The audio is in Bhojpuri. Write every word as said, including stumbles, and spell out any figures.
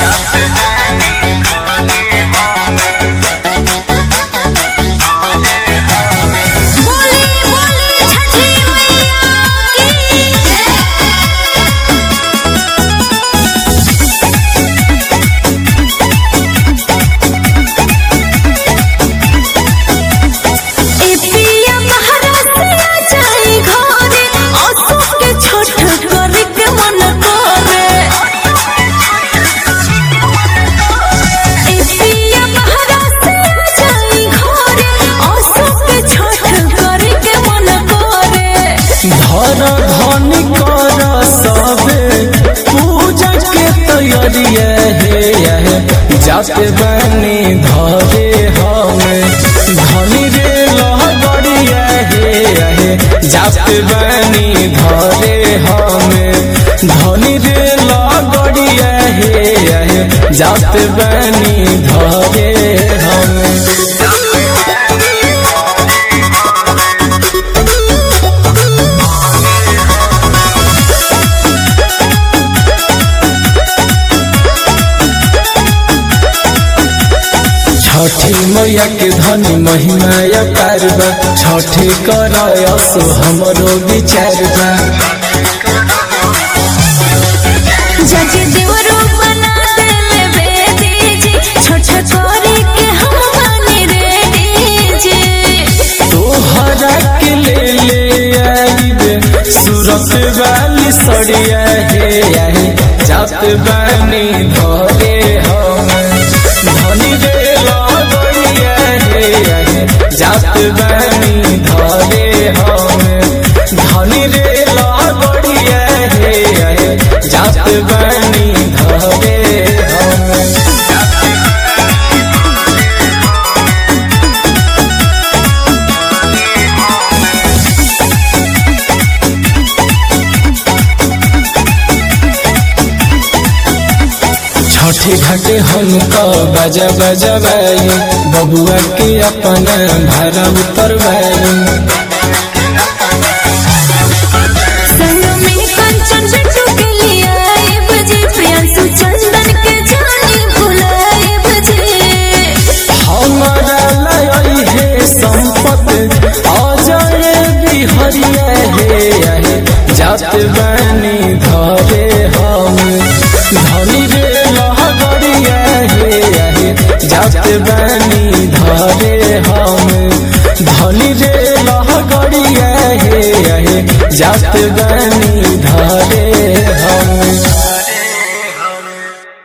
धनी कर सबे पूजा के तैयारिया है जाते बनी धरे हमें धनी रे लहबड़िया है जाते बनी धरे हमें धनी रे लहबड़िया है जाते बनी धरे हमें। छठी मैया के धनी महिमा या कारबा छठी कराया सो हमरो विचार बा जज देवरो बना देले बेदीजी छठ करे के हम मानी रे जी तोहरा के ले ले आईबे सूरत वाली सड़िया है जात बानी धरे हम धनी रे जात बनी धरे हमें धनी रे लहबड़िया है जात बनी धरे हमें। छठी घाटे हमको बजा बजा बाई बबुआ के अपना भारा उतर बाई संग में कंचन बिट्टू के लिए आए बजे प्रियांशु चंदन के जानी बुलाए बजे हमारा लाई है संपत अजय बिहरिया है जात बनी धरे हम धनी रे लहबड़िया है जात बनी धरे हम धनी रे लहबड़िया है जात बनी धरे हम।